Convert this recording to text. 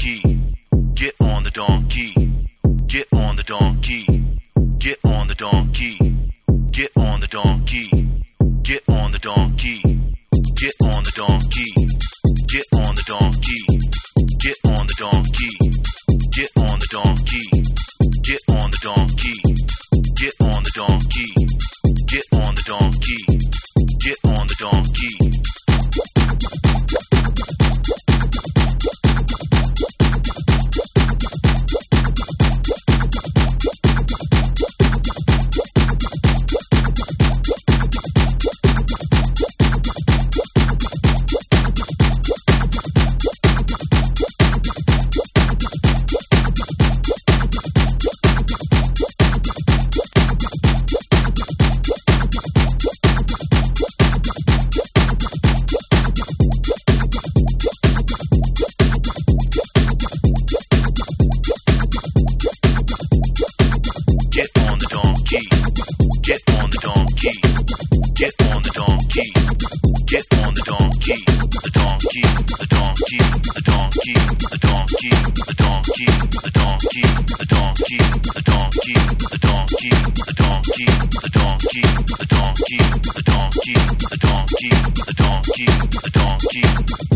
donkey. Get on the donkey. Get on the donkey. Get on the donkey. Get on the donkey. Get on the donkey. Get on the donkey. Get on the donkey. Get on the donkey. Get on the donkey. Get on the donkey. Get on the donkey. Get on the donkey. Get on the donkey. The donkey.